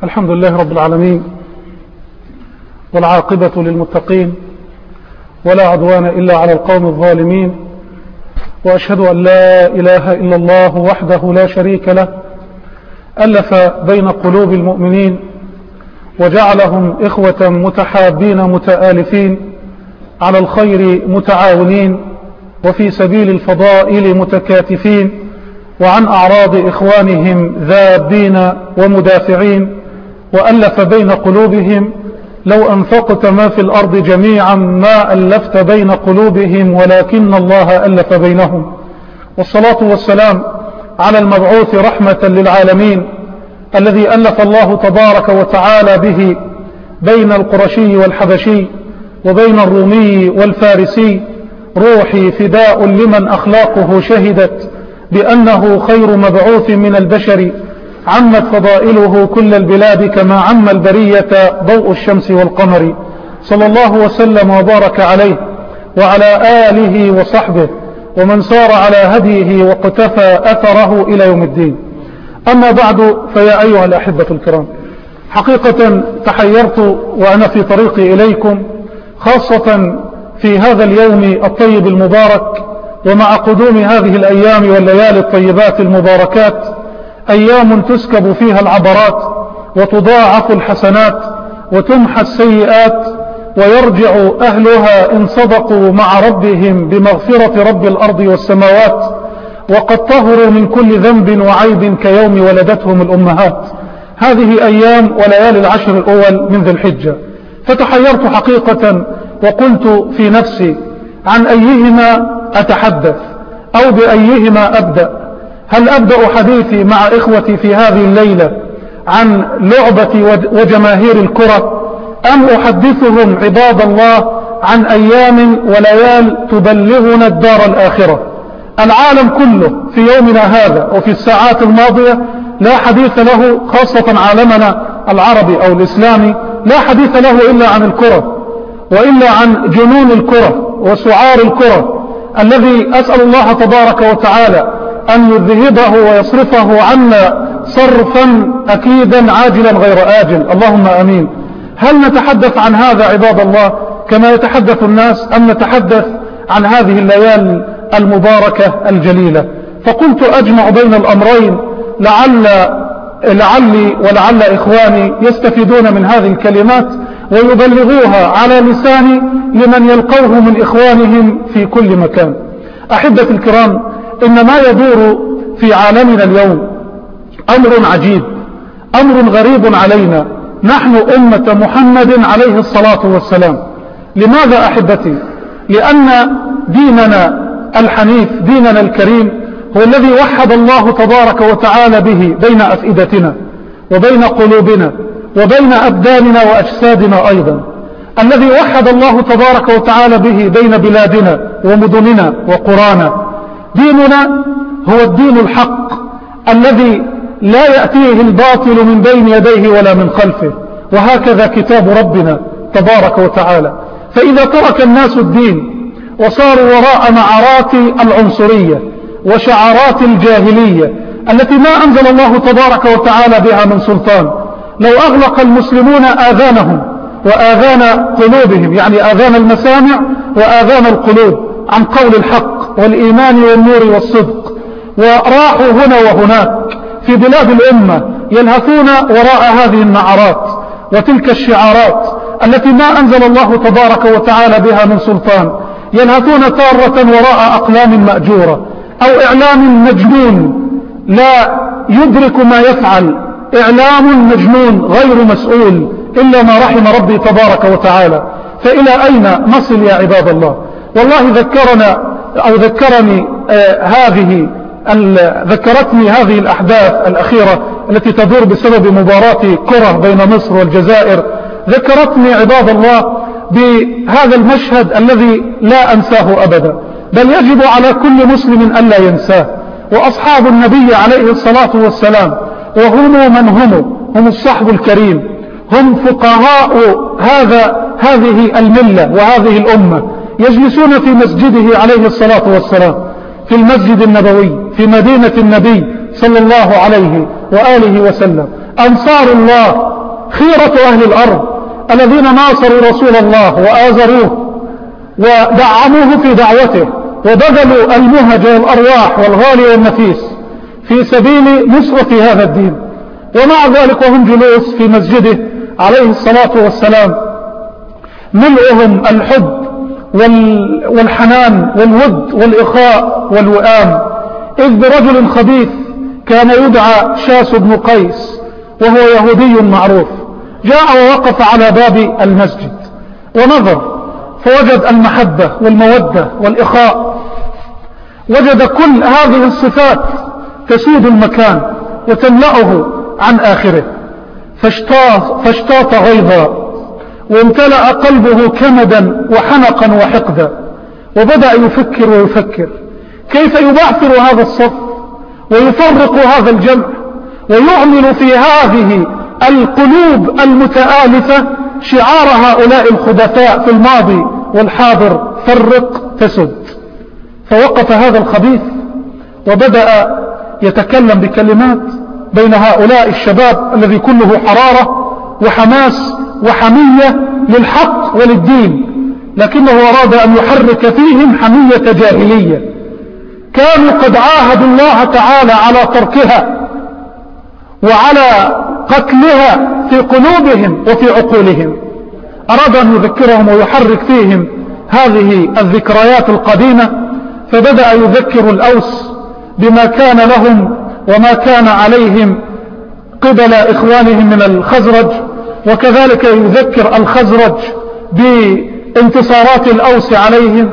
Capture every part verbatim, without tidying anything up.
الحمد لله رب العالمين، والعاقبة للمتقين، ولا عدوان إلا على القوم الظالمين، وأشهد أن لا إله إلا الله وحده لا شريك له، ألف بين قلوب المؤمنين وجعلهم إخوة متحابين متآلفين على الخير متعاونين، وفي سبيل الفضائل متكاتفين، وعن أعراض إخوانهم ذابين ومدافعين، وألف بين قلوبهم. لو أنفقت ما في الأرض جميعا ما ألفت بين قلوبهم ولكن الله ألف بينهم. والصلاة والسلام على المبعوث رحمة للعالمين، الذي ألف الله تبارك وتعالى به بين القرشي والحبشي وبين الرومي والفارسي. روحي فداء لمن أخلاقه شهدت بأنه خير مبعوث من البشر، عمت فضائله كل البلاد كما عم البرية ضوء الشمس والقمر. صلى الله وسلم وبارك عليه وعلى آله وصحبه ومن سار على هديه واقتفى أثره إلى يوم الدين. أما بعد، فيا أيها الأحبة الكرام، حقيقة تحيرت وأنا في طريقي إليكم، خاصة في هذا اليوم الطيب المبارك، ومع قدوم هذه الأيام والليالي الطيبات المباركات، أيام تسكب فيها العبرات وتضاعف الحسنات وتمحى السيئات، ويرجع أهلها إن صدقوا مع ربهم بمغفرة رب الأرض والسماوات، وقد طهروا من كل ذنب وعيب كيوم ولدتهم الأمهات. هذه أيام وليالي العشر الأول من ذي الحجة. فتحيرت حقيقة وقلت في نفسي عن أيهما أتحدث أو بأيهما أبدأ. هل أبدأ حديثي مع إخوتي في هذه الليلة عن لعبة وجماهير الكرة، أم أحدثهم عباد الله عن أيام وليال تبلغنا الدار الآخرة؟ العالم كله في يومنا هذا وفي الساعات الماضية لا حديث له، خاصة عالمنا العربي أو الإسلامي، لا حديث له إلا عن الكرة، وإلا عن جنون الكرة وسعار الكرة، الذي أسأل الله تبارك وتعالى أن يذهبه ويصرفه عنا صرفا أكيدا عاجلا غير آجل، اللهم آمين. هل نتحدث عن هذا عباد الله كما يتحدث الناس، أم نتحدث عن هذه الليالي المباركة الجليلة؟ فقلت أجمع بين الأمرين، لعل لعلي ولعل إخواني يستفيدون من هذه الكلمات ويبلغوها على لساني لمن يلقوه من إخوانهم في كل مكان. أحبة الكرام، إن ما يدور في عالمنا اليوم أمر عجيب، أمر غريب علينا نحن أمة محمد عليه الصلاة والسلام. لماذا أحبتي؟ لأن ديننا الحنيف، ديننا الكريم، هو الذي وحد الله تبارك وتعالى به بين أفئدتنا وبين قلوبنا وبين أبداننا وأجسادنا أيضا، الذي وحد الله تبارك وتعالى به بين بلادنا ومدننا وقرانا. ديننا هو الدين الحق الذي لا يأتيه الباطل من بين يديه ولا من خلفه، وهكذا كتاب ربنا تبارك وتعالى. فإذا ترك الناس الدين وصاروا وراء معارات العنصرية وشعارات الجاهلية التي ما أنزل الله تبارك وتعالى بها من سلطان، لو أغلق المسلمون آذانهم وآذان قلوبهم، يعني آذان المسامع وآذان القلوب، عن قول الحق والإيمان والنور والصدق، وراحوا هنا وهناك في بلاد الأمة يلهثون وراء هذه النعرات وتلك الشعارات التي ما أنزل الله تبارك وتعالى بها من سلطان، يلهثون تارة وراء أقلام مأجورة أو إعلام مجنون لا يدرك ما يفعل، إعلام مجنون غير مسؤول إلا ما رحم ربي تبارك وتعالى. فإلى أين نصل يا عباد الله؟ والله ذكرنا أو ذكرني آه هذه ذكرتني هذه الأحداث الأخيرة التي تدور بسبب مباراة كرة بين مصر والجزائر، ذكرتني عباد الله بهذا المشهد الذي لا أنساه أبدا، بل يجب على كل مسلم ألا ينساه. وأصحاب النبي عليه الصلاة والسلام، وهم من هم هم الصحب الكريم، هم فقهاء هذا هذه الملة وهذه الأمة، يجلسون في مسجده عليه الصلاة والسلام، في المسجد النبوي في مدينة النبي صلى الله عليه وآله وسلم، أنصار الله خيرة أهل الأرض الذين ناصروا رسول الله وآزروه ودعموه في دعوته وبذلوا المهج والأرواح والغالي والنفيس في سبيل نصرة هذا الدين. ومع ذلك وهم جلوس في مسجده عليه الصلاة والسلام ملئهم الحب والحنان والود والإخاء والوئام، إذ برجل خبيث كان يدعى شاس بن قيس وهو يهودي معروف، جاء ووقف على باب المسجد ونظر فوجد المحبة والمودة والإخاء، وجد كل هذه الصفات تسود المكان وتملأه عن آخره، فاشتاط, فاشتاط غيظا وامتلأ قلبه كمدا وحنقا وحقدا، وبدأ يفكر ويفكر كيف يبعثر هذا الصف ويفرق هذا الجمع ويعمل في هذه القلوب المتآلفة شعار هؤلاء الخبثاء في الماضي والحاضر: فرق تسد. فوقف هذا الخبيث وبدأ يتكلم بكلمات بين هؤلاء الشباب الذي كله حرارة وحماس وحمية للحق وللدين، لكنه أراد أن يحرك فيهم حمية جاهلية كانوا قد عاهدوا الله تعالى على تركها وعلى قتلها في قلوبهم وفي عقولهم. أراد أن يذكرهم ويحرك فيهم هذه الذكريات القديمة، فبدأ يذكر الأوس بما كان لهم وما كان عليهم قبل إخوانهم من الخزرج، وكذلك يذكر الخزرج بانتصارات الأوس عليهم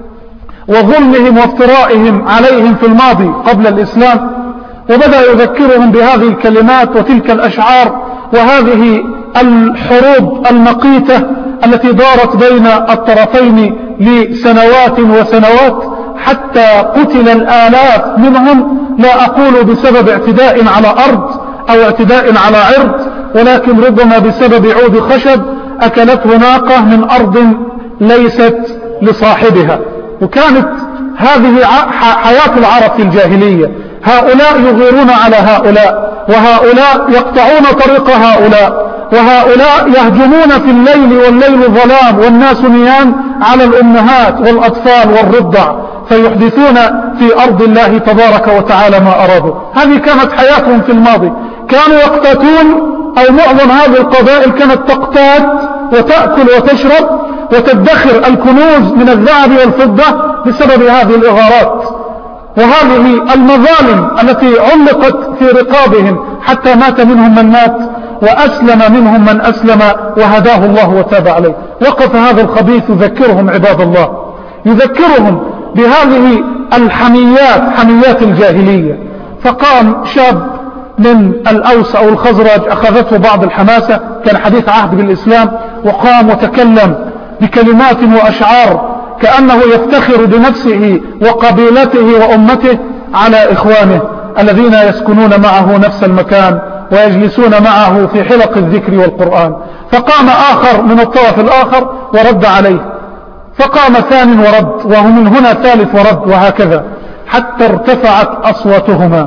وظلمهم وافترائهم عليهم في الماضي قبل الإسلام، وبدأ يذكرهم بهذه الكلمات وتلك الأشعار وهذه الحروب المقيتة التي دارت بين الطرفين لسنوات وسنوات حتى قتل الآلاف منهم، لا أقول بسبب اعتداء على أرض أو اعتداء على عرض، ولكن ربما بسبب عود خشب أكلته ناقة من أرض ليست لصاحبها. وكانت هذه حياة العرب في الجاهلية، هؤلاء يغيرون على هؤلاء، وهؤلاء يقطعون طريق هؤلاء، وهؤلاء يهجمون في الليل والليل ظلام والناس نيام على الأمهات والأطفال والرضع، فيحدثون في أرض الله تبارك وتعالى ما أرادوا. هذه كانت حياتهم في الماضي، كانوا يقتاتون، أو معظم هذه القبائل كانت تقتات وتأكل وتشرب وتدخر الكنوز من الذهب والفضة بسبب هذه الإغارات وهذه المظالم التي علقت في رقابهم، حتى مات منهم من مات وأسلم منهم من أسلم وهداه الله وتاب عليه. وقف هذا الخبيث يذكرهم عباد الله، يذكرهم بهذه الحميات، حميات الجاهلية. فقام شاب من الأوس أو الخزرج أخذته بعض الحماسة، كان حديث عهد بالإسلام، وقام وتكلم بكلمات وأشعار كأنه يفتخر بنفسه وقبيلته وأمته على إخوانه الذين يسكنون معه نفس المكان ويجلسون معه في حلق الذكر والقرآن. فقام آخر من الطرف الآخر ورد عليه، فقام ثاني ورد، وهو من هنا ثالث ورد، وهكذا حتى ارتفعت أصواتهما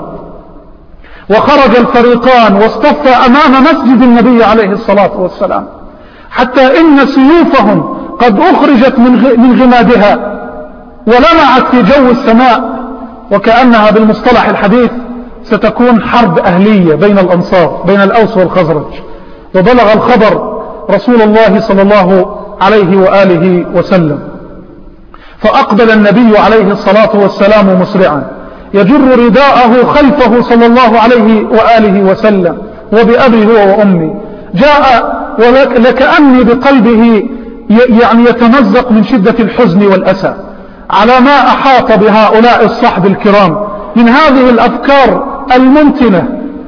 وخرج الفريقان واصطف أمام مسجد النبي عليه الصلاة والسلام، حتى إن سيوفهم قد أخرجت من غمادها ولمعت في جو السماء، وكأنها بالمصطلح الحديث ستكون حرب أهلية بين الأنصار، بين الأوس والخزرج. وبلغ الخبر رسول الله صلى الله عليه وآله وسلم، فأقبل النبي عليه الصلاة والسلام مسرعا يجر رداءه خلفه صلى الله عليه وآله وسلم وبأبي هو وأمي، جاء ولكأني بقلبه يعني يتمزق من شدة الحزن والأسى على ما أحاط بهؤلاء الصحب الكرام من هذه الأفكار المنتنة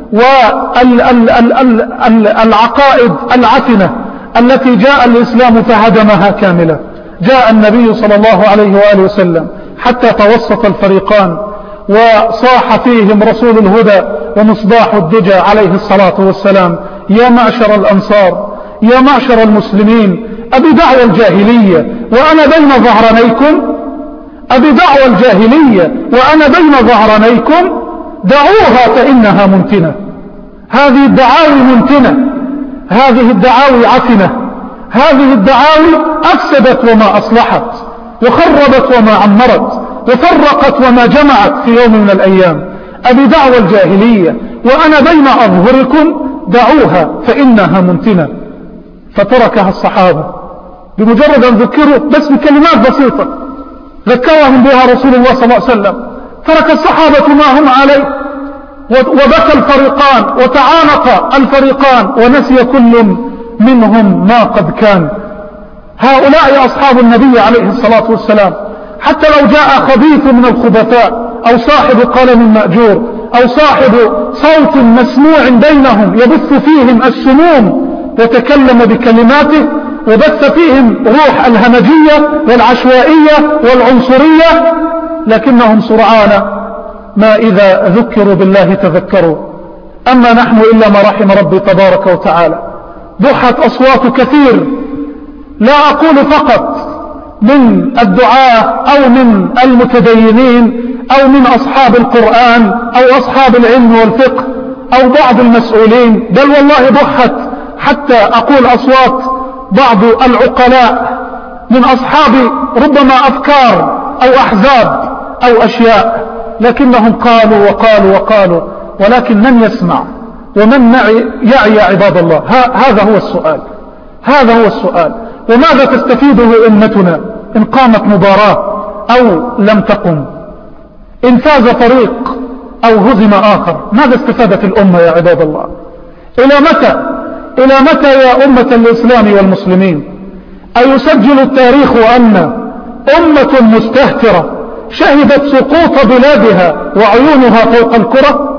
والعقائد العفنة التي جاء الإسلام فهدمها كاملة. جاء النبي صلى الله عليه وآله وسلم حتى توسط الفريقان وصاح فيهم رسول الهدى ومصباح الدجى عليه الصلاة والسلام: يا معشر الأنصار، يا معشر المسلمين، أبي دعوى الجاهلية وأنا بين ظهرانيكم، أبي دعوى الجاهلية وأنا بين ظهرانيكم، دعوها فإنها منتنة. هذه الدعاوي منتنة، هذه الدعاوي عفنة، هذه الدعاوي أفسدت وما أصلحت، وخربت وما عمرت، وفرقت وما جمعت في يوم من الأيام. أبي دعوى الجاهلية وأنا بين أظهركم دعوها فإنها منتنة. فتركها الصحابة بمجرد أن ذكروا بس بكلمات بسيطة ذكرهم بها رسول الله صلى الله عليه وسلم. ترك الصحابة ما هم عليه، وبكى الفريقان وتعانق الفريقان، ونسي كل منهم ما قد كان. هؤلاء أصحاب النبي عليه الصلاة والسلام، حتى لو جاء خبيث من الخبثاء أو صاحب قلم مأجور أو صاحب صوت مسموع بينهم يبث فيهم السموم وتكلم بكلماته وبث فيهم روح الهمجية والعشوائية والعنصرية، لكنهم سرعان ما إذا ذكروا بالله تذكروا. أما نحن إلا ما رحم ربي تبارك وتعالى. ضحت أصوات كثير، لا أقول فقط من الدعاة أو من المتدينين أو من أصحاب القرآن أو أصحاب العلم والفقه أو بعض المسؤولين، بل والله ضحت حتى أقول أصوات بعض العقلاء من أصحاب ربما أفكار أو أحزاب أو أشياء، لكنهم قالوا وقالوا وقالوا، ولكن من يسمع ومن يعي عباد الله؟ هذا هو السؤال، هذا هو السؤال. وماذا تستفيده أمتنا إن قامت مباراة أو لم تقم؟ إن فاز فريق أو هزم آخر، ماذا استفادت الأمة يا عباد الله؟ إلى متى إلى متى يا أمة الإسلام والمسلمين أيسجل التاريخ أن أمة مستهترة شهدت سقوط بلادها وعيونها فوق الكرة؟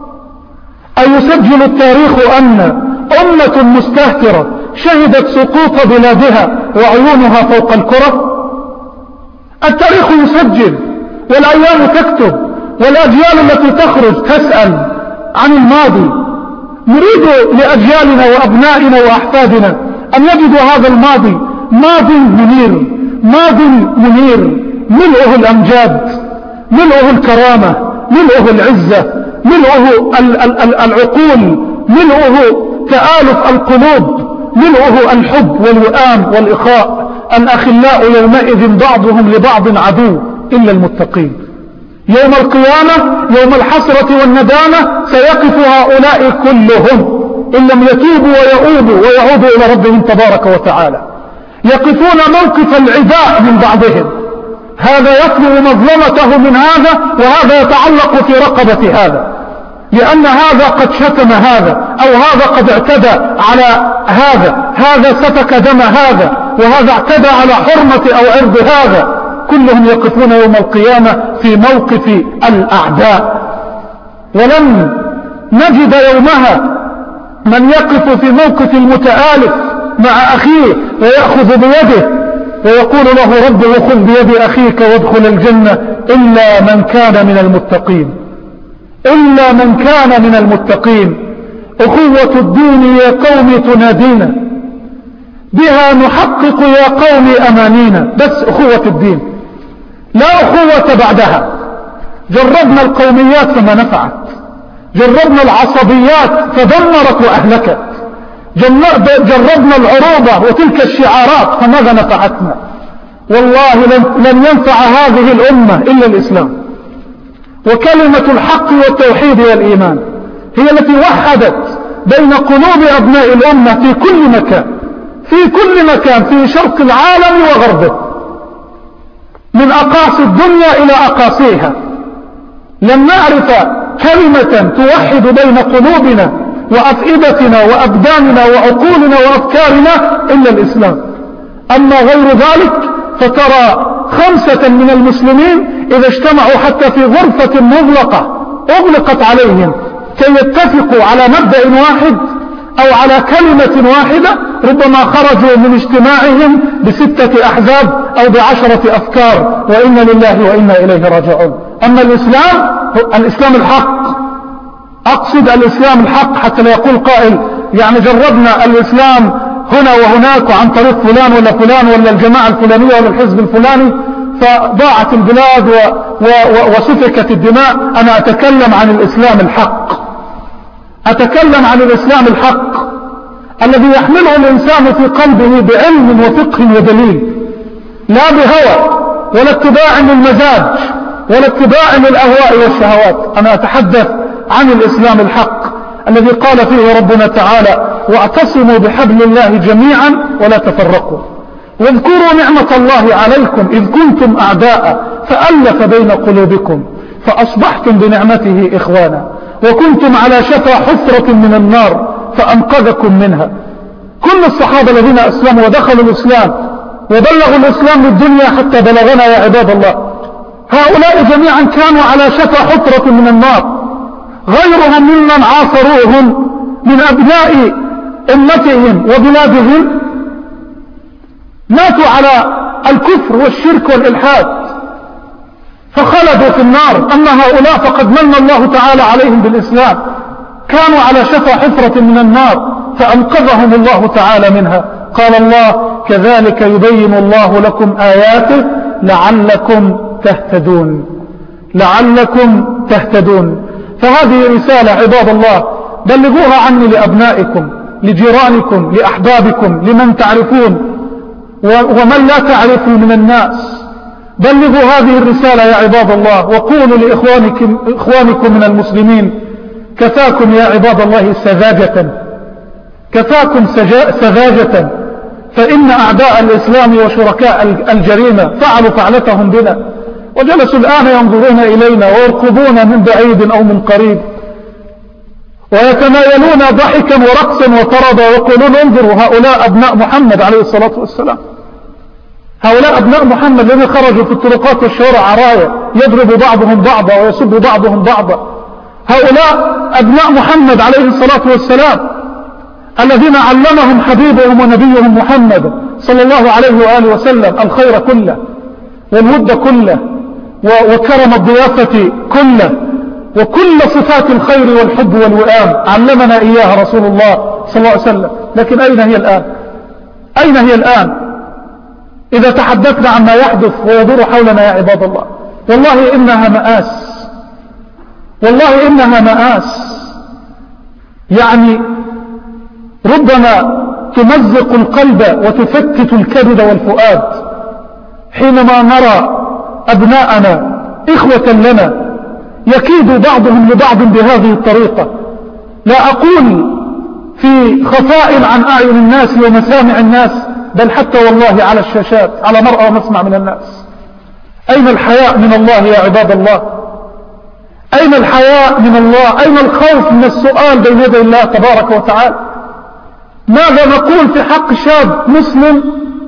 أيسجل التاريخ أن أمة مستهترة شهدت سقوط بلادها وعيونها فوق الكرة؟ التاريخ يسجل والأيام تكتب، والأجيال التي تخرج تسأل عن الماضي. نريد لأجيالنا وأبنائنا وأحفادنا أن يجدوا هذا الماضي ماض منير، ماض منير ملؤه الأمجاد، ملؤه الكرامة، ملؤه العزة، ملؤه العقول، ملؤه تآلف القلوب، ملؤه الحب والوئام والإخاء. الأخلاء يومئذ بعضهم لبعض عدو إلا المتقين. يوم القيامة، يوم الحسرة والندامة، سيقف هؤلاء كلهم إن لم يتوبوا ويؤوبوا ويعودوا إلى ربهم تبارك وتعالى. يقفون موقف العداء من بعضهم، هذا يطلب مظلمته من هذا، وهذا يتعلق في رقبة هذا، لأن هذا قد شتم هذا، أو هذا قد اعتدى على هذا، هذا سفك دم هذا، وهذا اعتدى على حرمة أو عرض هذا. كلهم يقفون يوم القيامة في موقف الأعداء. ولن نجد يومها من يقف في موقف المتآلف مع أخيه ويأخذ بيده ويقول له ربه خذ بيد أخيك وادخل الجنة، إلا من كان من المتقين، إلا من كان من المتقين. أخوة الدين يا قوم تنادينا، بها نحقق يا قوم أمانينا. بس أخوة الدين، لا أخوة بعدها. جربنا القوميات فما نفعت، جربنا العصبيات فدمرت وأهلكت، جربنا العروبة وتلك الشعارات فماذا نفعتنا؟ والله لن ينفع هذه الأمة إلا الإسلام، وكلمة الحق والتوحيد والإيمان هي التي وحدت بين قلوب أبناء الأمة في كل مكان، في كل مكان، في شرق العالم وغربه، من أقاصي الدنيا إلى أقاصيها. لن نعرف كلمة توحد بين قلوبنا وأفئدتنا وأبداننا وعقولنا وأفكارنا إلا الإسلام. أما غير ذلك فترى خمسة من المسلمين إذا اجتمعوا حتى في غرفة مغلقة أغلقت عليهم كي يتفقوا على مبدأ واحد أو على كلمة واحدة، ربما خرجوا من اجتماعهم بستة أحزاب أو بعشرة أفكار، وإنا لله وإنا إليه راجعون. أما الإسلام، الإسلام الحق، أقصد الإسلام الحق، حتى لا يقول قائل يعني جربنا الإسلام هنا وهناك عن طريق فلان ولا فلان ولا الجماعة الفلانية ولا الحزب الفلاني فضاعت البلاد و و و وسفكت الدماء. أنا أتكلم عن الإسلام الحق، أتكلم عن الإسلام الحق الذي يحمله الإنسان في قلبه بعلم وفقه ودليل، لا بهوى ولا اتباع للمزاج ولا اتباع للأهواء والشهوات. أنا أتحدث عن الإسلام الحق الذي قال فيه ربنا تعالى: واعتصموا بحبل الله جميعا ولا تفرقوا واذكروا نعمة الله عليكم إذ كنتم أعداء فألف بين قلوبكم فأصبحتم بنعمته إخوانا وكنتم على شفا حفرة من النار فأنقذكم منها. كل الصحابة الذين أسلموا ودخلوا الإسلام وبلغوا الإسلام للدنيا حتى بلغنا يا عباد الله، هؤلاء جميعا كانوا على شفا حفرة من النار. غيرهم ممن عاصروهم من أبناء أمتهم وبلادهم ماتوا على الكفر والشرك والإلحاد فخلدوا في النار. أما هؤلاء فقد من الله تعالى عليهم بالإسلام، كانوا على شفا حفرة من النار فأنقذهم الله تعالى منها. قال الله: كذلك يبين الله لكم آياته لعلكم تهتدون لعلكم تهتدون. فهذه رسالة عباد الله، بلغوها عني لأبنائكم لجيرانكم لأحبابكم لمن تعرفون ومن لا تعرفوا من الناس. بلغوا هذه الرسالة يا عباد الله، وقولوا لإخوانكم إخوانكم من المسلمين: كفاكم يا عباد الله سذاجة، كفاكم سذاجة، فإن أعداء الإسلام وشركاء الجريمة فعلوا فعلتهم بنا وجلسوا الآن ينظرون إلينا ويركضون من بعيد أو من قريب ويتمايلون ضحكا ورقصا وطربا ويقولون: انظروا هؤلاء أبناء محمد عليه الصلاة والسلام، هؤلاء أبناء محمد الذين خرجوا في الطرقات والشوارع عرايا يضرب بعضهم بعضا ويسب بعضهم بعضا. هؤلاء أبناء محمد عليه الصلاة والسلام الذين علمهم حبيبهم ونبيهم محمد صلى الله عليه وآله وسلم الخير كله والود كله وكرم الضيافة كله وكل صفات الخير والحب والوئام علمنا إياها رسول الله صلى الله عليه وسلم. لكن أين هي الآن؟ أين هي الآن إذا تحدثنا عما يحدث ويدور حولنا يا عباد الله؟ والله إنها مآس، والله إنها مآس، يعني ربما تمزق القلب وتفتت الكبد والفؤاد حينما نرى أبناءنا إخوة لنا يكيد بعضهم لبعض بهذه الطريقة. لا أقول في خفاء عن أعين الناس ومسامع الناس، بل حتى والله على الشاشات على مرأى ومسمع من الناس. أين الحياء من الله يا عباد الله؟ أين الحياء من الله؟ أين الخوف من السؤال بين يدي الله تبارك وتعالى؟ ماذا نقول في حق شاب مسلم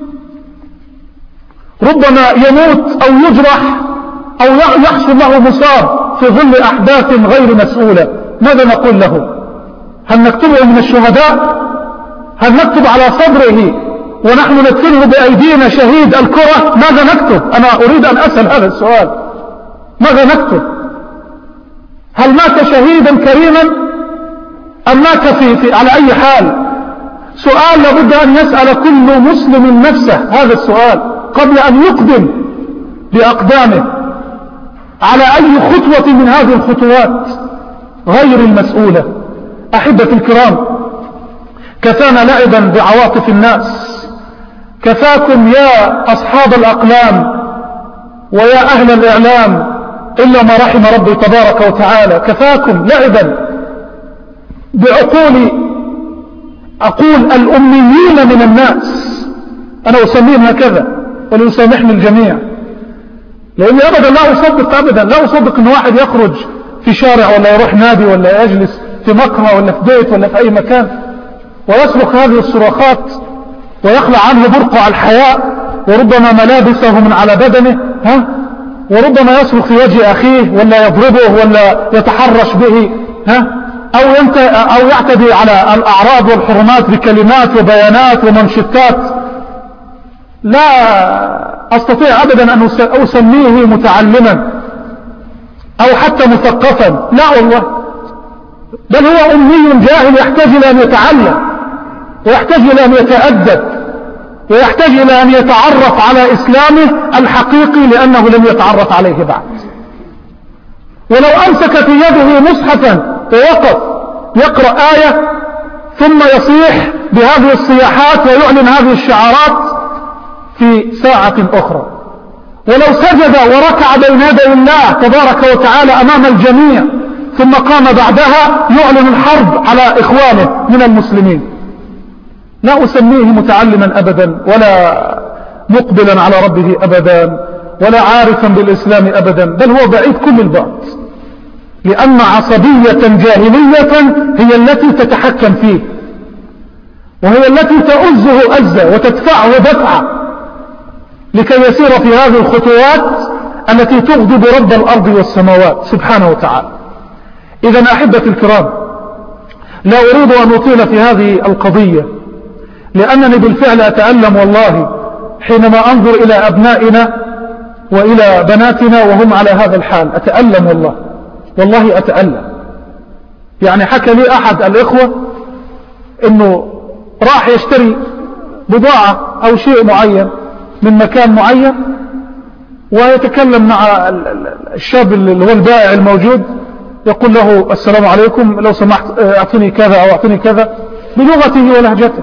ربما يموت أو يجرح أو يحصل له مصاب في ظل أحداث غير مسؤولة؟ ماذا نقول له؟ هل نكتبه من الشهداء؟ هل نكتب على صدره ونحن ندفنه بأيدينا شهيد الكرة؟ ماذا نكتب؟ أنا أريد أن أسأل هذا السؤال، ماذا نكتب؟ هل مات شهيدا كريما أم مات في, في على أي حال؟ سؤال لابد أن يسأل كل مسلم نفسه هذا السؤال قبل أن يقدم بأقدامه على أي خطوة من هذه الخطوات غير المسؤولة. أحبتي الكرام، كفانا لعبا بعواطف الناس، كفاكم يا أصحاب الأقلام ويا أهل الإعلام إلا ما رحم ربي تبارك وتعالى، كفاكم لعبا بعقول أقول الأميين من الناس، أنا أسميهم هكذا وليسامحني الجميع، لأني أبدا لا أصدق أبدا لا أصدق أن واحد يخرج في شارع ولا يروح نادي ولا يجلس في مقهى ولا في بيت ولا في أي مكان ويصرخ هذه الصراخات ويخلع عنه برقع الحياء وربما ملابسه من على بدنه، ها، وربما يصرخ في وجه أخيه ولا يضربه ولا يتحرش به، ها، أو, ينت... أو يعتدي على الأعراض والحرمات بكلمات وبيانات ومنشطات. لا أستطيع أبدا أن أسميه متعلما أو حتى مثقفا، لا والله، بل هو أمي جاهل يحتاج إلى أن يتعلم ويحتاج إلى أن يتأدب ويحتاج إلى أن يتعرف على إسلامه الحقيقي لأنه لم يتعرف عليه بعد. ولو أمسك في يده مصحفا ووقف يقرأ آية ثم يصيح بهذه الصياحات ويعلن هذه الشعارات في ساعة أخرى. ولو سجد وركع بين يدي الله تبارك وتعالى أمام الجميع ثم قام بعدها يعلن الحرب على إخوانه من المسلمين، لا أسميه متعلما أبدا ولا مقبلا على ربه أبدا ولا عارفا بالإسلام أبدا، بل هو بعيد كل البعد، لأن عصبية جاهلية هي التي تتحكم فيه، وهي التي تؤزه أزة وتدفعه دفعة لكي يسير في هذه الخطوات التي تغضب رب الأرض والسماوات سبحانه وتعالى. إذا أحبتي الكرام، لا أريد أن أطيل في هذه القضية، لأنني بالفعل أتألم والله حينما أنظر إلى أبنائنا وإلى بناتنا وهم على هذا الحال، أتألم والله والله أتألم. يعني حكى لي أحد الإخوة أنه راح يشتري بضاعة أو شيء معين من مكان معين، ويتكلم مع الشاب اللي هو البائع الموجود، يقول له السلام عليكم لو سمحت أعطني كذا أو أعطني كذا بلغته ولهجته.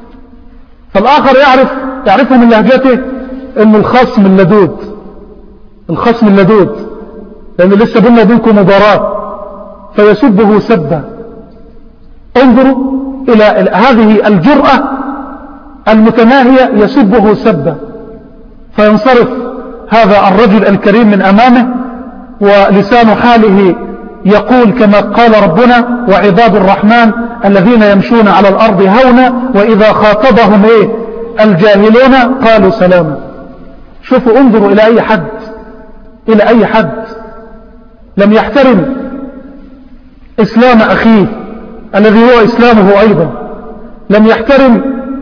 فالآخر يعرف يعرفه من لهجته أنه الخصم اللدود، الخصم اللدود، لأنه لسه بيننا وبينكم مباراة، فيسبه سبا. انظروا إلى هذه الجرأة المتناهية، يسبه سبا، فينصرف هذا الرجل الكريم من أمامه ولسان حاله يقول كما قال ربنا: وعباد الرحمن الذين يمشون على الأرض هونا وإذا خاطبهم إيه الجاهلون قالوا سلاما. شوفوا، انظروا إلى أي حد، إلى أي حد لم يحترم إسلام أخيه الذي هو إسلامه أيضا، لم يحترم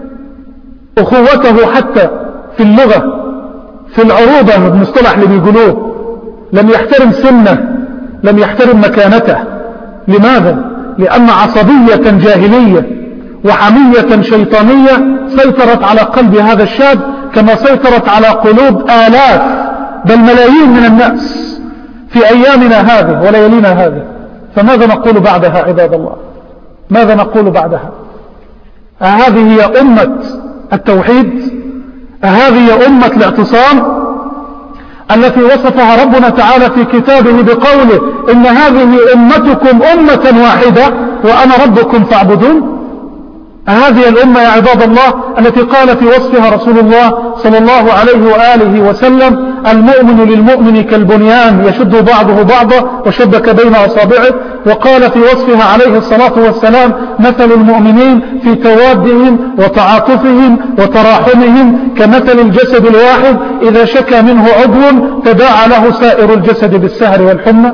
أخوته حتى في اللغة، في العروضة المصطلح اللي بيقولوه، لم يحترم سنه، لم يحترم مكانته. لماذا؟ لأن عصبية جاهلية وحمية شيطانية سيطرت على قلب هذا الشاب كما سيطرت على قلوب آلاف بل ملايين من الناس في أيامنا هذه وليالينا هذه. فماذا نقول بعدها عباد الله؟ ماذا نقول بعدها؟ أهذه هي أمة التوحيد؟ أهذه هي أمة الاعتصام التي وصفها ربنا تعالى في كتابه بقوله: إن هذه أمتكم أمة واحدة وأنا ربكم فاعبدون؟ هذه الأمة يا عباد الله التي قال في وصفها رسول الله صلى الله عليه وآله وسلم: المؤمن للمؤمن كالبنيان يشد بعضه بعضا وشبك بين أصابعه. وقال في وصفها عليه الصلاة والسلام: مثل المؤمنين في توادهم وتعاطفهم وتراحمهم كمثل الجسد الواحد إذا شكى منه عضو تداعى له سائر الجسد بالسهر والحمى.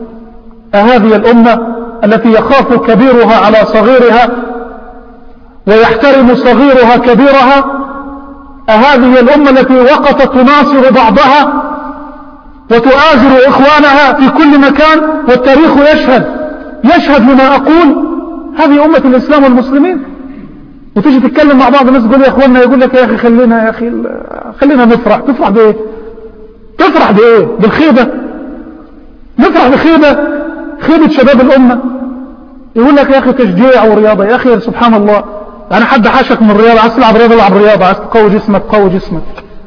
هذه الأمة التي يخاف كبيرها على صغيرها ويحترم صغيرها كبيرها. أهذه الأمة التي وقفت تناصر بعضها وتؤازر إخوانها في كل مكان، والتاريخ يشهد يشهد لما أقول. هذه أمة الإسلام والمسلمين. وتيجي تتكلم مع بعض الناس تقول يا إخواننا، يقول لك يا أخي خلينا يا أخي خلينا نفرح. تفرح بإيه؟ تفرح بإيه؟ بالخيبة؟ نفرح بخيبة؟ خيبة شباب الأمة. يقول لك يا أخي تشجيع ورياضة. يا أخي سبحان الله، يعني حد حاشك من الرياضة، عايز تلعب رياضة العب رياضة، عايز تقوي جسمك قوي جسمك.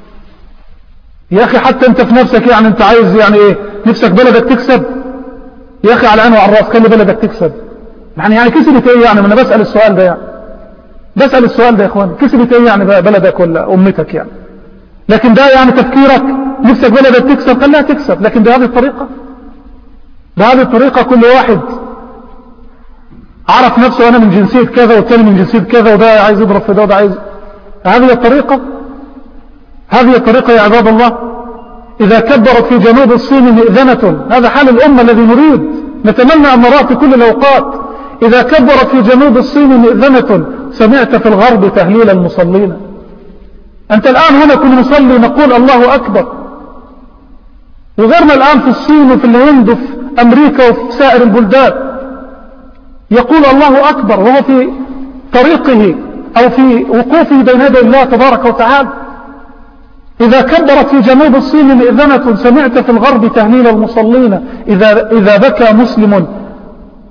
يا أخي حتى أنت في نفسك، يعني أنت عايز يعني إيه؟ نفسك بلدك تكسب؟ يا أخي على عين وعلى الراس، خلي بلدك تكسب. يعني يعني كسبت إيه يعني؟ أنا بسأل السؤال ده، يعني بسأل السؤال ده يا إخوان، كسبت إيه يعني بلدك ولا أمتك يعني؟ لكن ده يعني تفكيرك نفسك بلدك تكسب، خليها تكسب، لكن بهذه الطريقة بهذه الطريقة كل واحد عرف نفسه أنا من جنسية كذا والتاني من جنسية كذا، وده عايز يضرب في ده وده عايز. هذه الطريقة هذه الطريقة يا عباد الله. إذا كبرت في جنوب الصين مئذنة، هذا حال الأمة الذي نريد نتمنى أن نراه في كل الأوقات. إذا كبرت في جنوب الصين مئذنة سمعت في الغرب تهليل المصلين. أنت الآن هنا كل نصلي نقول الله أكبر، وغيرنا الآن في الصين وفي الهند وفي أمريكا وفي سائر البلدان يقول الله أكبر وهو في طريقه أو في وقوفه بين يدي الله تبارك وتعالى. إذا كبرت في جنوب الصين مئذنة سمعت في الغرب تهليل المصلين. إذا, إذا بكى مسلم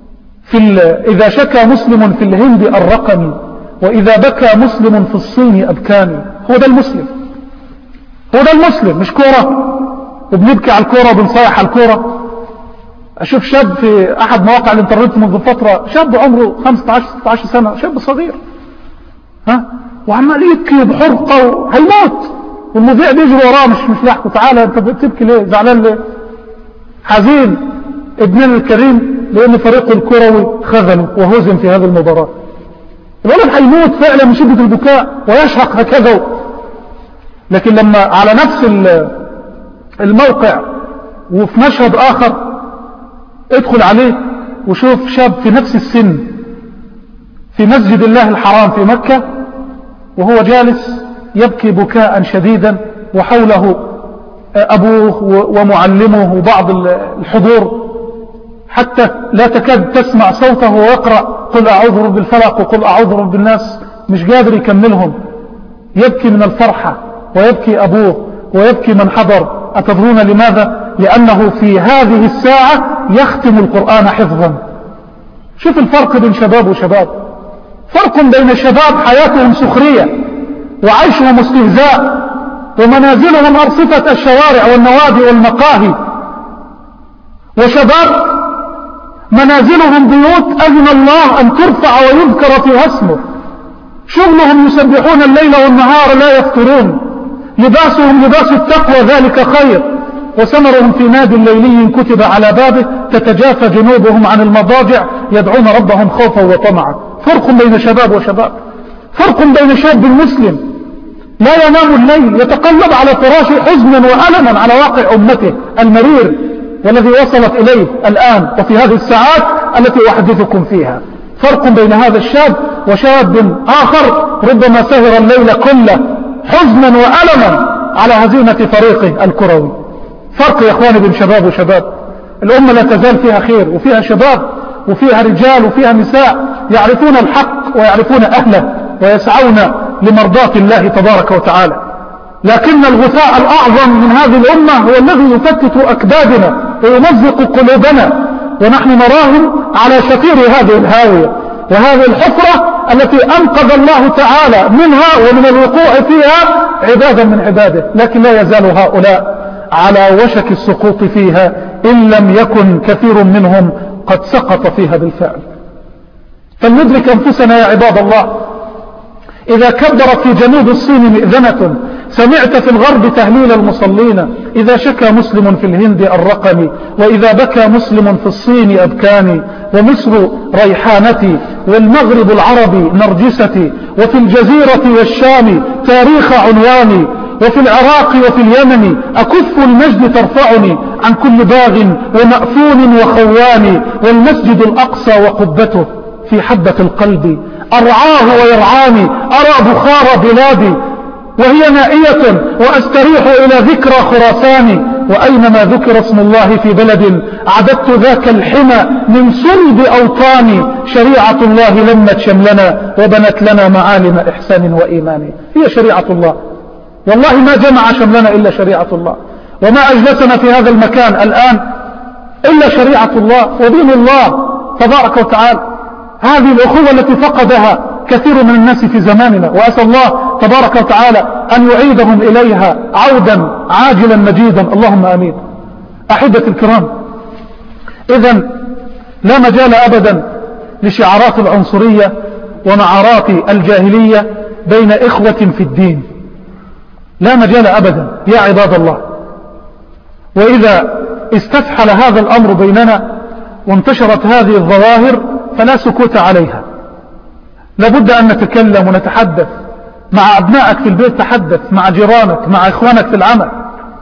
في إذا شكى مسلم في الهند أرقني وإذا بكى مسلم في الصين أبكاني. هو ده المسلم، هو ده المسلم، مش كورة وبنبكي على الكورة وبنصيح على الكورة. أشوف شاب في أحد مواقع الانترنت منذ فترة، شاب عمره خمسة عشر ستة عشر سنة، شاب صغير ها، وعمال يبكي بحرقة وهيموت، والمذيع بيجري وراه مش مش لاحقه، تعالى انت بتبكي ليه، زعلان ليه؟ حزين ابننا الكريم لأن فريقه الكروي خذله وهزم في هذه المباراة. الولد هيموت فعلا من شدة البكاء ويشهق هكذا. لكن لما على نفس الموقع وفي مشهد آخر ادخل عليه وشوف شاب في نفس السن في مسجد الله الحرام في مكة وهو جالس يبكي بكاء شديدا وحوله أبوه ومعلمه وبعض الحضور حتى لا تكاد تسمع صوته ويقرأ قل أعوذ برب الفلق وقل أعوذ برب الناس، مش قادر يكملهم، يبكي من الفرحة ويبكي أبوه ويبكي من حضر. أتدرون لماذا؟ لأنه في هذه الساعة يختم القرآن حفظا. شوف الفرق بين شباب وشباب، فرق بين شباب حياتهم سخرية وعيشهم استهزاء ومنازلهم أرصفة الشوارع والنوادي والمقاهي، وشباب منازلهم بيوت أذن الله أن ترفع ويذكر فيها اسمه، شغلهم يسبحون الليل والنهار لا يفترون، لباسهم لباس التقوى ذلك خير، وسمرهم في نادي ليلي كتب على بابه تتجافى جنوبهم عن المضاجع يدعون ربهم خوفا وطمعا. فرق بين شباب وشباب، فرق بين شاب مسلم لا ينام الليل يتقلب على فراشه حزنا وألما على واقع أمته المرير والذي وصلت إليه الآن وفي هذه الساعات التي أحدثكم فيها. فرق بين هذا الشاب وشاب آخر ربما سهر الليل كله حزنا وألما على هزيمة فريقه الكروي. فرق يا اخواني بين شباب وشباب. الأمة لا تزال فيها خير وفيها شباب وفيها رجال وفيها نساء يعرفون الحق ويعرفون أهله ويسعون لمرضاة الله تبارك وتعالى. لكن الغثاء الأعظم من هذه الأمة هو الذي يفتت أكبادنا ويمزق قلوبنا، ونحن نراهم على شفير هذه الهاوية وهذه الحفرة التي أنقذ الله تعالى منها ومن الوقوع فيها عبادا من عباده، لكن لا يزال هؤلاء على وشك السقوط فيها إن لم يكن كثير منهم قد سقط فيها بالفعل. فلندرك أنفسنا يا عباد الله. إذا كبرت في جنوب الصين مئذنة سمعت في الغرب تهليل المصلين، إذا شكى مسلم في الهند أرقني وإذا بكى مسلم في الصين أبكاني، ومصر ريحانتي والمغرب العربي نرجستي، وفي الجزيرة والشام تاريخ عنواني، وفي العراق وفي اليمن أكف المجد ترفعني عن كل باغ ومأفون وخوان، والمسجد الأقصى وقبته في حبة القلب أرعاه ويرعاني، أرى بخار بلادي وهي نائية وأستريح إلى ذكرى خراساني، وأينما ذكر اسم الله في بلد عددت ذاك الحمى من صلب أوطاني، شريعة الله لمت شملنا وبنت لنا معالم إحسان وإيمان. هي شريعة الله، والله ما جمع شملنا إلا شريعة الله، وما أجلسنا في هذا المكان الآن إلا شريعة الله ودين الله تبارك وتعالى. هذه الأخوة التي فقدها كثير من الناس في زماننا، وأسأل الله تبارك وتعالى أن يعيدهم إليها عودا عاجلا مجيدا، اللهم آمين. أحبة الكرام، إذن لا مجال أبدا لشعارات العنصرية ونعرات الجاهلية بين إخوة في الدين، لا مجال أبدا يا عباد الله. وإذا استفحل هذا الأمر بيننا وانتشرت هذه الظواهر فلا سكوت عليها، لابد أن نتكلم ونتحدث مع أبنائك في البيت، تحدث مع جيرانك مع إخوانك في العمل،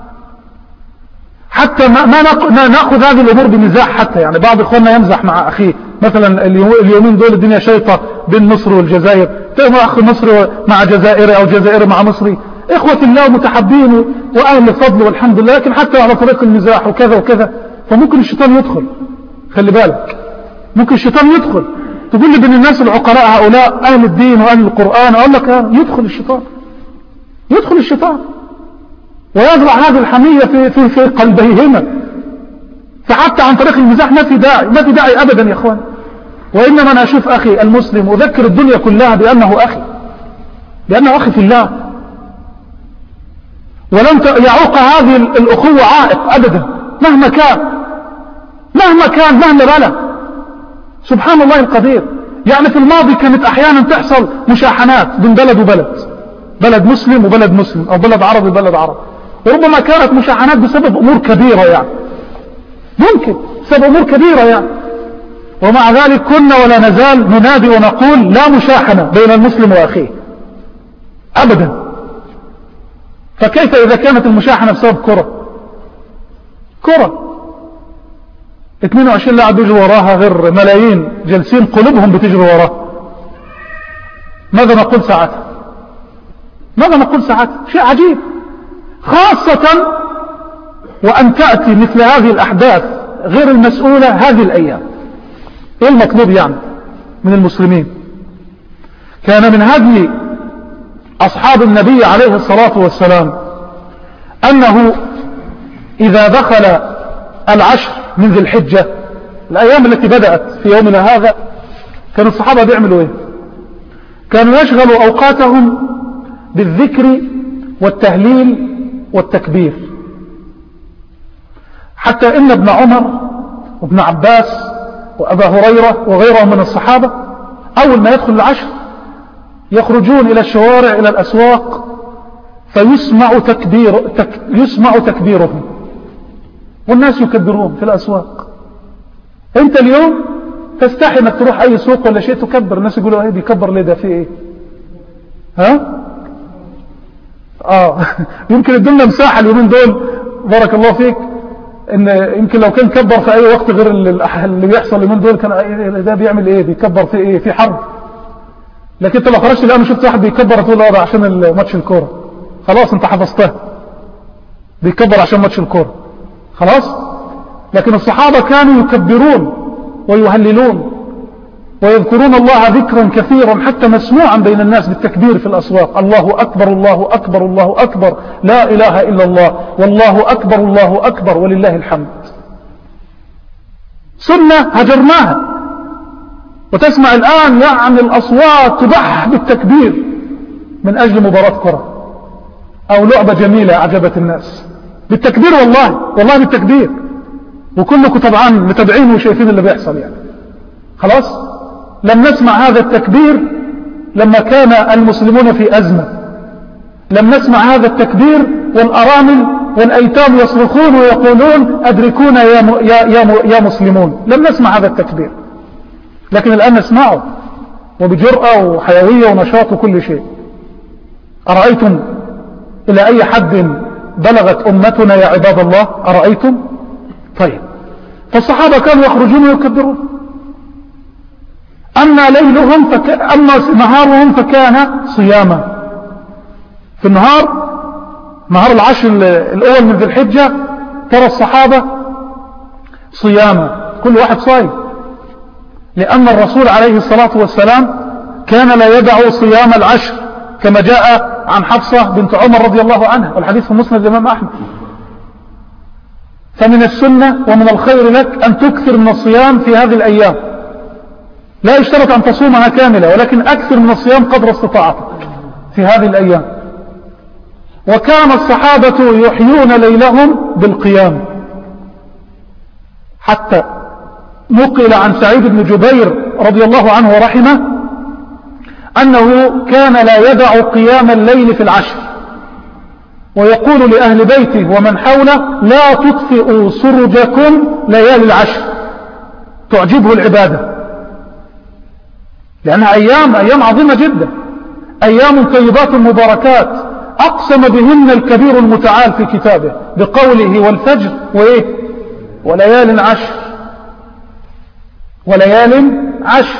حتى ما نأخذ هذه الأمور بمزاح. حتى يعني بعض إخواننا يمزح مع أخيه، مثلا اليومين دول الدنيا شيطة بين مصر والجزائر، تأمر أخي مصري مع جزائري أو جزائري مع مصري، إخوة الله متحبين وأهل الفضل والحمد لله، لكن حتى على طريق المزاح وكذا وكذا فممكن الشيطان يدخل. خلي بالك، ممكن الشيطان يدخل. تقول لي بين الناس العقلاء هؤلاء أهل الدين وأهل القرآن، أقول لك يدخل الشيطان، يدخل الشيطان ويزرع هذه الحمية في, في, في قلبيهما. فحتى عن طريق المزاح ما في داعي، ما في داعي أبدا يا أخوان. وإنما أنا أشوف أخي المسلم أذكر الدنيا كلها بأنه أخي، بأنه أخي في الله، ولن يعوق هذه الأخوة عائق أبدا مهما كان، مهما كان مهما بلغ. سبحان الله القدير. يعني في الماضي كانت أحيانا تحصل مشاحنات بين بلد وبلد، بلد مسلم وبلد مسلم، أو بلد عربي وبلد عربي، وربما كانت مشاحنات بسبب أمور كبيرة، يعني ممكن بسبب أمور كبيرة يعني، ومع ذلك كنا ولا نزال ننادي ونقول لا مشاحنة بين المسلم وأخيه أبدا. فكيف إذا كانت المشاحنة بسبب كرة كرة اثنين وعشرين لاعب بيجروا وراها غير ملايين جالسين قلوبهم بتجري وراها، ماذا نقول ساعتها؟ ماذا نقول ساعتها؟ شيء عجيب، خاصة وأن تأتي مثل هذه الأحداث غير المسؤولة هذه الأيام. إيه المطلوب يعني من المسلمين؟ كان من هدي أصحاب النبي عليه الصلاة والسلام أنه إذا دخل العشر من ذي الحجة، الأيام التي بدأت في يومنا هذا، كانوا الصحابة بيعملوا إيه؟ كانوا يشغلوا أوقاتهم بالذكر والتهليل والتكبير، حتى إن ابن عمر وابن عباس وأبا هريرة وغيرهم من الصحابة أول ما يدخل العشر يخرجون إلى الشوارع إلى الأسواق فيسمع تكبير تك يسمع تكبيرهم، والناس يكبرون في الأسواق. أنت اليوم تستحي أنك تروح أي سوق ولا شيء تكبر، الناس يقولوا إيه بيكبر ليه، ده في إيه؟ ها؟ آه يمكن الدنيا مساحة اليومين دول بارك الله فيك، إن يمكن لو كان كبر في أي وقت غير اللي بيحصل اليومين دول كان ده بيعمل إيه، بيكبر في إيه، في حرب. لكن انت لو خرجت الآن وشفت واحد بيكبر تقول اه ده عشان الماتش الكورة، خلاص انت حفظتها، بيكبر عشان ماتش الكورة خلاص. لكن الصحابة كانوا يكبرون ويهللون ويذكرون الله ذكرا كثيرا حتى مسموعا بين الناس بالتكبير في الأسواق، الله أكبر الله أكبر الله أكبر لا إله إلا الله والله أكبر الله أكبر ولله الحمد. سنة هجرناها، وتسمع الآن يعني الأصوات تبح بالتكبير من أجل مباراة كرة أو لعبة جميلة أعجبت الناس، بالتكبير والله والله بالتكبير، وكلكم طبعا متابعين وشايفين اللي بيحصل يعني. خلاص لم نسمع هذا التكبير لما كان المسلمون في أزمة، لم نسمع هذا التكبير والأرامل والأيتام يصرخون ويقولون أدركونا يا, م... يا, يا, م... يا مسلمون، لم نسمع هذا التكبير. لكن الآن نسمعه وبجرأة وحيوية ونشاط وكل شيء. أرأيتم إلى أي حد بلغت أمتنا يا عباد الله؟ أرأيتم؟ طيب، فالصحابة كانوا يخرجون ويكبرون. أما ليلهم فك... أما نهارهم فكان صياما. في النهار، نهار العشر الأول من ذي الحجة، ترى الصحابة صياما، كل واحد صايم، لأن الرسول عليه الصلاة والسلام كان لا يدع صيام العشر كما جاء عن حفصة بنت عمر رضي الله عنها، والحديث في مسند الإمام أحمد. فمن السنة ومن الخير لك أن تكثر من الصيام في هذه الأيام، لا يشترط أن تصومها كاملة، ولكن أكثر من الصيام قدر استطاعتك في هذه الأيام. وكان الصحابة يحيون ليلهم بالقيام، حتى نقل عن سعيد بن جبير رضي الله عنه ورحمه أنه كان لا يدع قيام الليل في العشر، ويقول لأهل بيته ومن حوله لا تطفئوا سرجكم ليالي العشر، تعجبه العبادة، لأنها أيام أيام عظيمة جدا، أيام طيبات مباركات أقسم بهن الكبير المتعال في كتابه بقوله والفجر وإيه وليال عشر وليال عشر.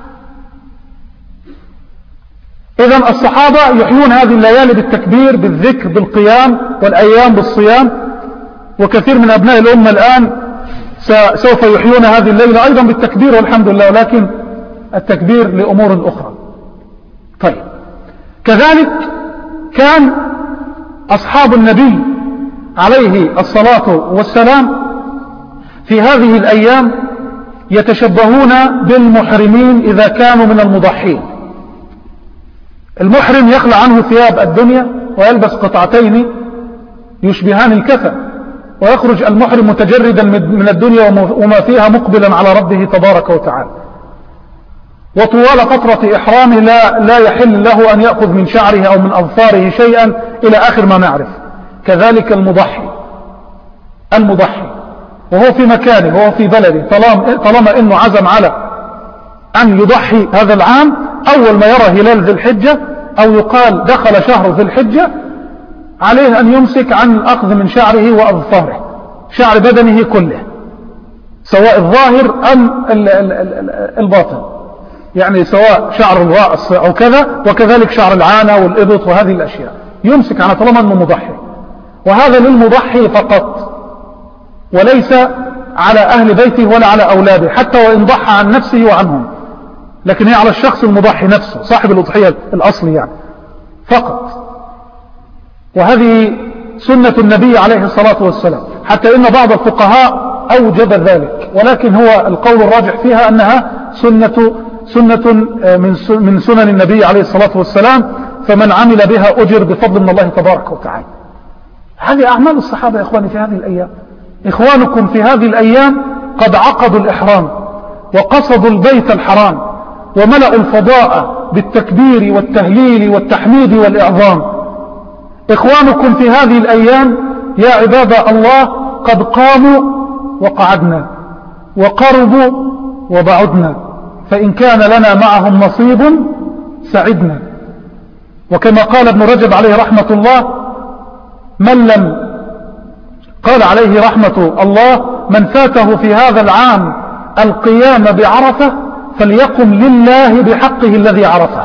إذن الصحابة يحيون هذه الليالي بالتكبير بالذكر بالقيام، والأيام بالصيام، وكثير من أبناء الأمة الآن سوف يحيون هذه الليلة أيضا بالتكبير والحمد لله، ولكن التكبير لأمور أخرى. طيب، كذلك كان أصحاب النبي عليه الصلاة والسلام في هذه الأيام يتشبهون بالمحرمين إذا كانوا من المضحين. المحرم يخلع عنه ثياب الدنيا ويلبس قطعتين يشبهان الكفن، ويخرج المحرم متجردا من الدنيا وما فيها مقبلا على ربه تبارك وتعالى. وطوال فترة إحرامه لا, لا يحل له أن يأخذ من شعره أو من أظفاره شيئا إلى آخر ما نعرف. كذلك المضحي المضحي وهو في مكانه وهو في بلده، طالما, طالما إنه عزم على أن يضحي هذا العام، أول ما يرى هلال ذي الحجة أو يقال دخل شهر ذي الحجة، عليه أن يمسك عن الأخذ من شعره وأظفاره، شعر بدنه كله، سواء الظاهر أم الباطن، يعني سواء شعر الرأس أو كذا، وكذلك شعر العانة والإبط وهذه الأشياء يمسك عنها طالما أنه مضحي. وهذا للمضحي فقط، وليس على أهل بيته ولا على أولاده، حتى وإن ضحى عن نفسه وعنهم، لكن هي على الشخص المضحي نفسه صاحب الأضحية الأصلي يعني فقط. وهذه سنة النبي عليه الصلاة والسلام، حتى إن بعض الفقهاء أوجب ذلك، ولكن هو القول الراجح فيها أنها سنة سنة من سنن النبي عليه الصلاة والسلام، فمن عمل بها أجر بفضل من الله تبارك وتعالى. هذه أعمال الصحابة يا إخواني في هذه الأيام. إخوانكم في هذه الأيام قد عقدوا الإحرام وقصدوا البيت الحرام وملأوا الفضاء بالتكبير والتهليل والتحميد والإعظام. إخوانكم في هذه الأيام يا عباد الله قد قاموا وقعدنا وقربوا وبعدنا، فإن كان لنا معهم نصيب سعدنا. وكما قال ابن رجب عليه رحمة الله: من لم قال عليه رحمة الله من فاته في هذا العام القيام بعرفة فليقم لله بحقه الذي عرفه،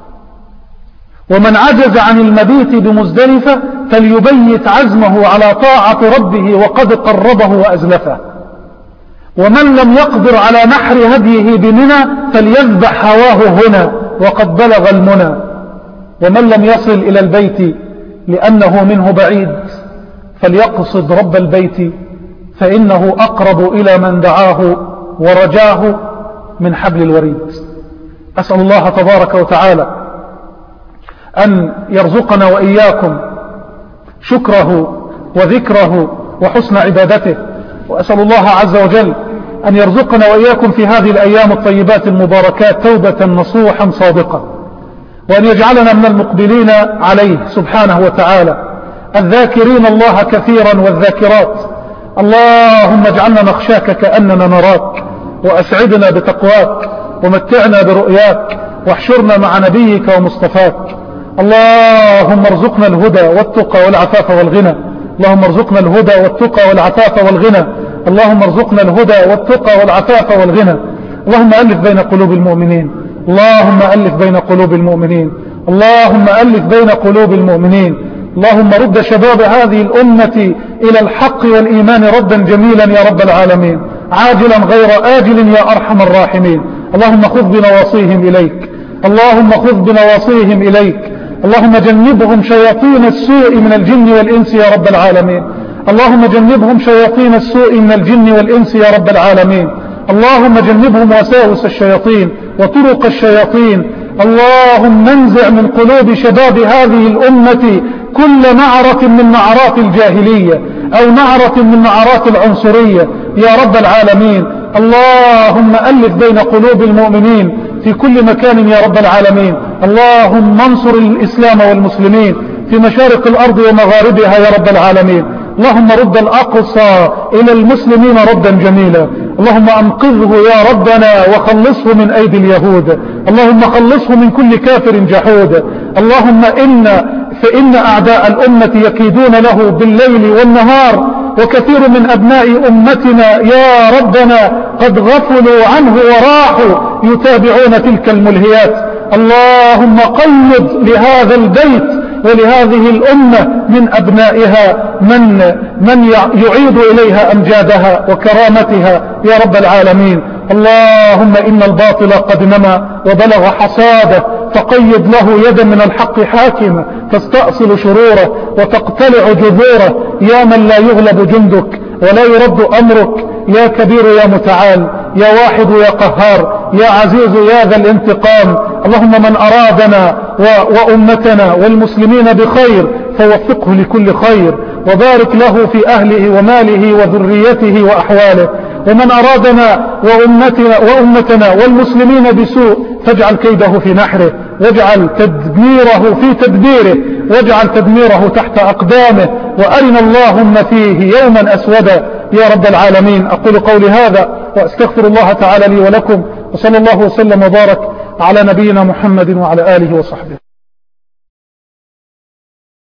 ومن عجز عن المبيت بمزدلفة فليبيت عزمه على طاعة ربه وقد قربه وأزلفه، ومن لم يقدر على نحر هديه بمنى فليذبح هواه هنا وقد بلغ المنى، ومن لم يصل إلى البيت لأنه منه بعيد فليقصد رب البيت فإنه أقرب إلى من دعاه ورجاه من حبل الوريد. أسأل الله تبارك وتعالى أن يرزقنا وإياكم شكره وذكره وحسن عبادته، وأسأل الله عز وجل أن يرزقنا وإياكم في هذه الأيام الطيبات المباركات توبة نصوحا صادقة، وأن يجعلنا من المقبلين عليه سبحانه وتعالى الذاكرين الله كثيرا والذاكرات. اللهم اجعلنا نخشاك كأننا نراك، وأسعدنا بتقواك، ومتعنا برؤياك، واحشرنا مع نبيك ومصطفاك. اللهم ارزقنا الهدى والتقى والعفاف والغنى، اللهم ارزقنا الهدى والتقى والعفاف والغنى، اللهم ارزقنا الهدى والتقى والعفاف والغنى. اللهم ألف بين قلوب المؤمنين، اللهم ألف بين قلوب المؤمنين، اللهم ألف بين قلوب المؤمنين. اللهم رد شباب هذه الأمة إلى الحق والإيمان ردا جميلا يا رب العالمين، عاجلا غير آجل يا أرحم الراحمين. اللهم خذ بنواصيهم إليك، اللهم خذ بنواصيهم إليك. اللهم جنبهم شياطين السوء من الجن والإنس يا رب العالمين، اللهم جنبهم شياطين السوء من الجن والإنس يا رب العالمين. اللهم جنبهم وساوس الشياطين وطرق الشياطين. اللهم انزع من قلوب شباب هذه الأمة كل نعرة من نعرات الجاهلية أو نعرة من نعرات العنصرية يا رب العالمين. اللهم ألف بين قلوب المؤمنين في كل مكان يا رب العالمين. اللهم انصر الإسلام والمسلمين في مشارق الأرض ومغاربها يا رب العالمين. اللهم رد الأقصى إلى المسلمين ردا جميلا. اللهم أنقذه يا ربنا وخلصه من أيدي اليهود، اللهم خلصه من كل كافر جحود. اللهم إن فإن أعداء الأمة يكيدون له بالليل والنهار، وكثير من أبناء أمتنا يا ربنا قد غفلوا عنه وراحوا يتابعون تلك الملهيات. اللهم قيد لهذا البيت ولهذه الأمة من أبنائها من, من يعيد إليها أمجادها وكرامتها يا رب العالمين. اللهم إن الباطل قد نمى وبلغ حصاده، فقيد له يدا من الحق حاكمة تستأصل شروره وتقتلع جذوره. يا من لا يغلب جندك ولا يرد أمرك، يا كبير يا متعال، يا واحد يا قهار، يا عزيز يا ذا الانتقام. اللهم من أرادنا وأمتنا والمسلمين بخير فوفقه لكل خير، وبارك له في أهله وماله وذريته وأحواله. ومن أرادنا وأمتنا, وأمتنا والمسلمين بسوء فاجعل كيده في نحره، واجعل تدميره في تدبيره، واجعل تدميره تحت أقدامه، وأرنا اللهم فيه يوما أسودا يا رب العالمين. أقول قولي هذا وأستغفر الله تعالى لي ولكم، وصلى الله وسلم وبارك على نبينا محمد وعلى آله وصحبه.